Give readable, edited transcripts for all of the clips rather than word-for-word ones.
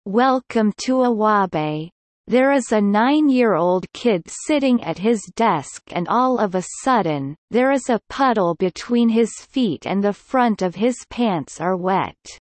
Welcome to Awabe. There is a 9-year-old kid sitting at his desk and all of a sudden, there is a puddle between his feet and the front of his pants are wet.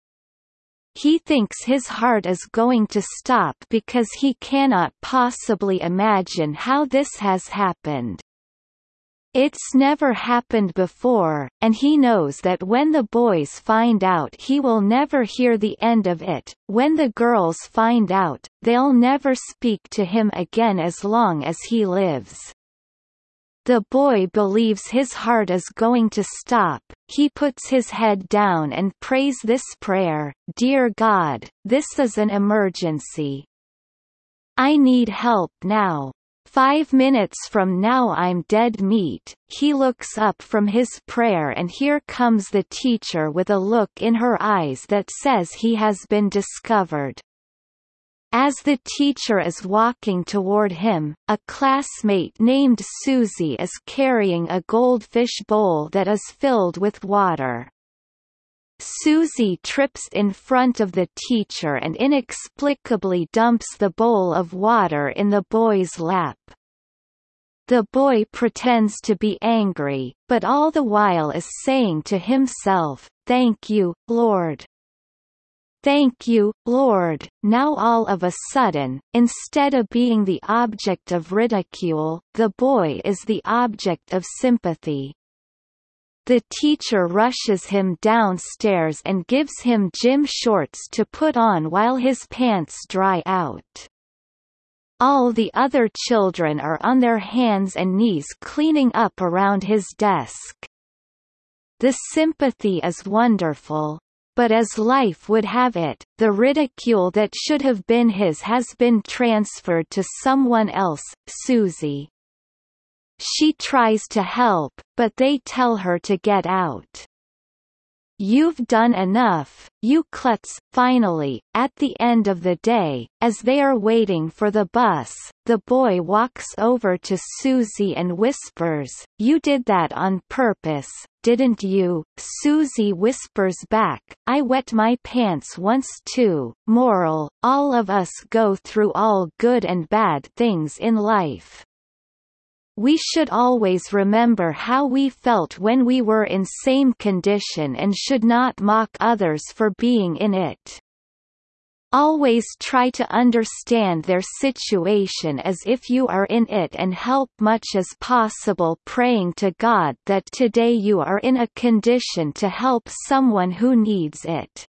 He thinks his heart is going to stop because he cannot possibly imagine how this has happened. It's never happened before, and he knows that when the boys find out he will never hear the end of it. When the girls find out, they'll never speak to him again as long as he lives. The boy believes his heart is going to stop. He puts his head down and prays this prayer: "Dear God, this is an emergency. I need help now. 5 minutes from now I'm dead meat." He looks up from his prayer and here comes the teacher with a look in her eyes that says he has been discovered. As the teacher is walking toward him, a classmate named Susie is carrying a goldfish bowl that is filled with water. Susie trips in front of the teacher and inexplicably dumps the bowl of water in the boy's lap. The boy pretends to be angry, but all the while is saying to himself, "Thank you, Lord. Thank you, Lord." Now all of a sudden, instead of being the object of ridicule, the boy is the object of sympathy. The teacher rushes him downstairs and gives him gym shorts to put on while his pants dry out. All the other children are on their hands and knees cleaning up around his desk. The sympathy is wonderful. But as life would have it, the ridicule that should have been his has been transferred to someone else, Susie. She tries to help, but they tell her to get out. "You've done enough, you klutz." Finally, at the end of the day, as they are waiting for the bus, the boy walks over to Susie and whispers, "You did that on purpose, didn't you?" Susie whispers back, "I wet my pants once too." Moral: all of us go through all good and bad things in life. We should always remember how we felt when we were in same condition and should not mock others for being in it. Always try to understand their situation as if you are in it and help much as possible, praying to God that today you are in a condition to help someone who needs it.